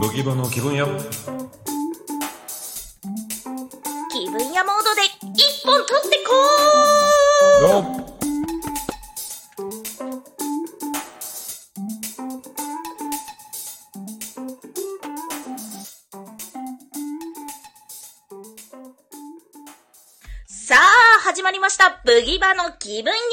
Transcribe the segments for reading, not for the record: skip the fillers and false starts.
ブギバの気分屋。 気分屋モードで一本取ってこーよっ。 さあ始まりました、ブギバの気分屋。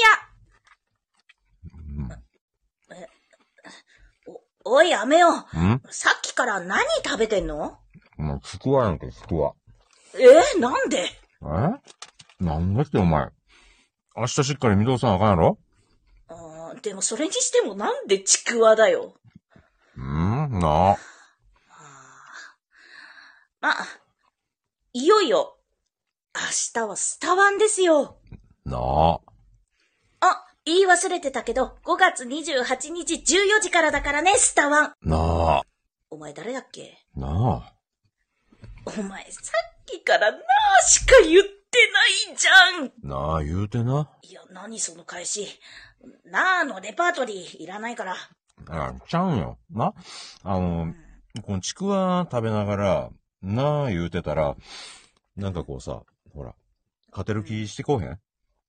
おいやめよ。さっきから何食べてんの？ ちくわやんけ、ちくわ。 なんで？ なんだってお前。明日しっかり見通さなあかんやろ？ でもそれにしてもなんでちくわだよ。 なあ。 まあ、いよいよ、明日はスタワンですよ。 なあ。 言い忘れてたけど、5月28日14時からだからね、スタワン。 なあ。 お前誰だっけ？ なあ。 お前さっきからなあしか言ってないじゃん。 なあ言うてな。 いや、何その返し。なあのレパートリーいらないから。 ちゃうんよ。な。このちくわ食べながら、なあ言うてたら、なんかこうさ、ほら、勝てる気してこうへん？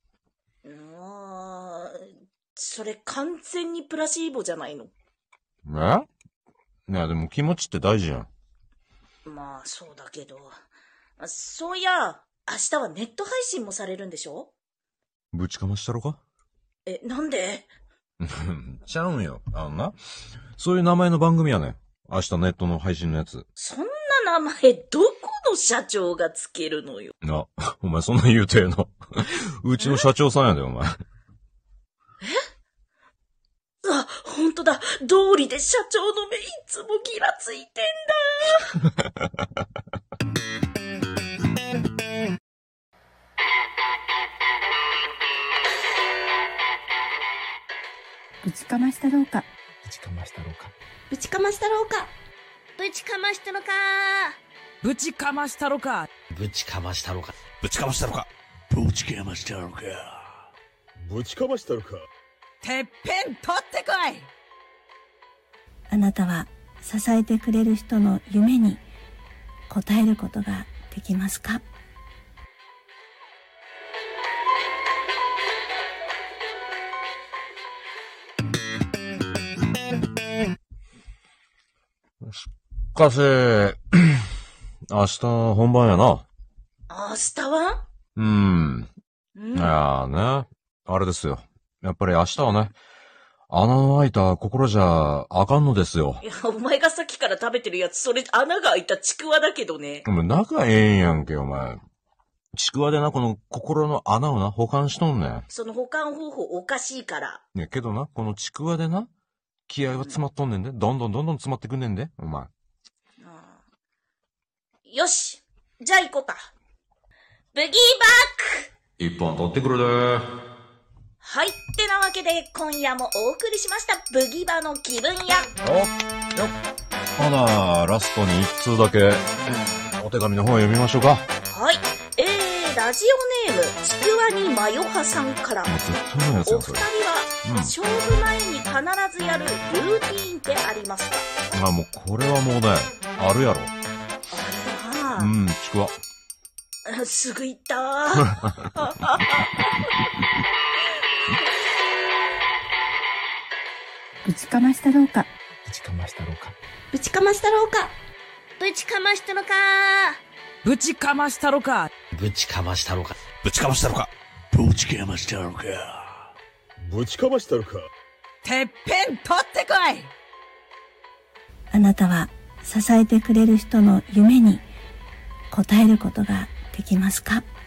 それ完全にプラシーボじゃないの？ いや、でも気持ちって大事やん。 まあ、そうだけど。そういや、明日はネット配信もされるんでしょ？ ぶちかましたろか？ なんで？ ちゃうんよ。そういう名前の番組やねん。明日ネットの配信のやつ。 そんな名前、どこの社長がつけるのよ。 お前そんな言うてんの。うちの社長さんやで、お前。 ほんとだ。道理で社長の目いつもギラついてんだ。 ぶちかましたろうか。 ぶちかましたろうか。 ぶちかましたろうか。ぶちかましたろか。 ぶちかましたろか。 ぶちかましたろか。 ぶちかましたろか。 ぶちかましたろか。 ぶちかましたろか。 てっぺん取ってこい。 あなたは支えてくれる人の夢に応えることができますか？ しかし、明日本番やな。 明日は？ いやね、あれですよ。やっぱり明日はね、穴の開いた心じゃあかんのですよ。 いや、お前がさっきから食べてるやつ、それ穴が開いたちくわだけどね。 お前仲ええんやんけ、お前。ちくわでな、この心の穴をな、保管しとんねん。 その保管方法おかしいから。 ね、けどな、このちくわでな、気合は詰まっとんねんで。どんどん詰まってくんねんで、お前。 よし、じゃあ行こうか。ブギーバック。 一本取ってくるで。 はい、ってなわけで今夜もお送りしましたブギバの気分屋。 ほな、ラストに一通だけ、お手紙の方を読みましょうか。 はい、ラジオネームちくわにまよはさんから。 絶対のやつやお二人は、勝負前に必ずやるルーティーンってありますか？ もうこれはもうね、あるやろ。 あるな。 ちくわ。 すぐ言ったー。 ぶちかましたろうか。 ぶちかましたろうか。 ぶちかましたろうか。ぶちかましたろか。 ぶちかましたろか。 ぶちかましたろか。 ぶちかましたろか。 ぶちかましたろか。 ぶちかましたろか。 てっぺん取ってこい。 あなたは支えてくれる人の夢に応えることができますか？